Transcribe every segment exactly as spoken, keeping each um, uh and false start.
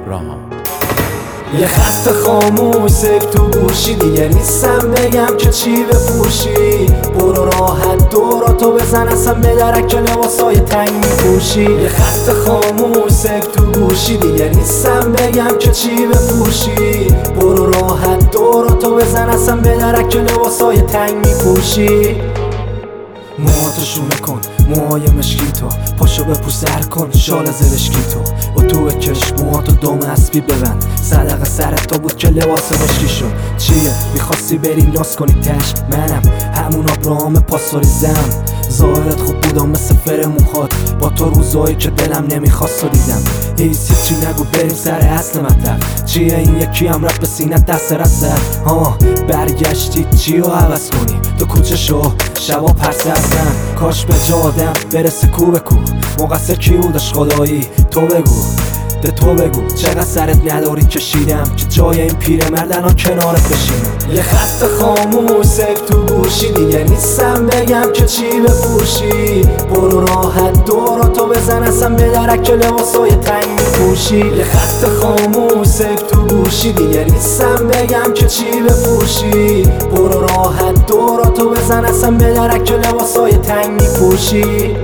راما. یه خط خاموش سک تو گوشی، دیگه نیستم بگم که چی بپوشی. برو راحت دوراتو بزن، اصلا به درک که لباسای تنگ میپوشی. یه خط خاموش سک تو گوشی، دیگه نیستم بگم که چی بپوشی. برو راحت دوراتو بزن، اصلا به درک که لباسای تنگ میپوشی. موهاتو شونه کن، موهای مشکی تو، پاشو بپوش سر کن، شال زرشکی تو. با تو کش موهاتو دم اسبی ببند، صدقه سرت تا بود که لباس مشکی شد. چیه میخواستی بری ناز کنی تش؟ منم همون ابراهام پاسوریزم. ظاهرت خوب بودم مثل فر موهات، با تو روزایی که دلم نمیخواست و دیدم. هیچی چی نگو بریم سر اصل مطلب. چیه این یکی هم رفت به سینت دست رد زد؟ ها برگشتی چی رو عوض کنی؟ تو کوچه شو شبا پرسه از من، کاش به جا آدم برسه کو به کو. مقصر کی بودش خدایی؟ تو بگو ده تو بگو چقدر سرت نداری کشیدم که جای این پیرمردن ها کنارت بشینم. یه خط خاموش سک تو گوشی، دیگه نیستم بگم که چی بپوشی. برو راحت دوراتو بزن، اصلا به درک که لباسای تنگ میپوشی. یه خط خاموش سک تو گوشی، دیگه نیستم بگم که چی بپوشی. برو راحت دوراتو بزن، اصلا به درک که لباسای تنگ میپوشی.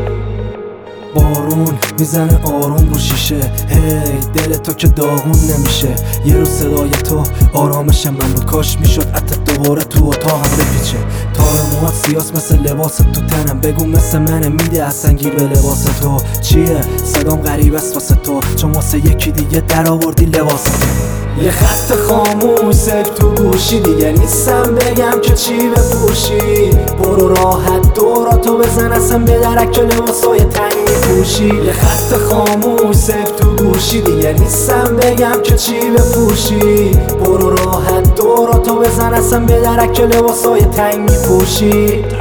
بارون میزنه آروم رو شیشه، هی دل تو که داغون نمیشه. یه روز صدای تو آرامش من بود، کاش میشد حتی دوباره تو اتاقم بپیچه. تار موهات سیاس مثل لباس تو تنم، بگو مثل منه میده اصلا گیر به لباس تو. چیه صدام غریب است واسه تو، چون واسه یکی دیگه در آوردی لباس تو. یه خط خاموش سک تو گوشی، دیگه نیستم بگم که چی بپوشی. برو راحت دوراتو بزن، اصلا به درک که لباسای تنگ میپوشی. یه خط خاموش سک تو گوشی، دیگه نیستم بگم که چی بپوشی. برو راحت دوراتو بزن، اصلا به درک که لباسای تنگ میپوشی.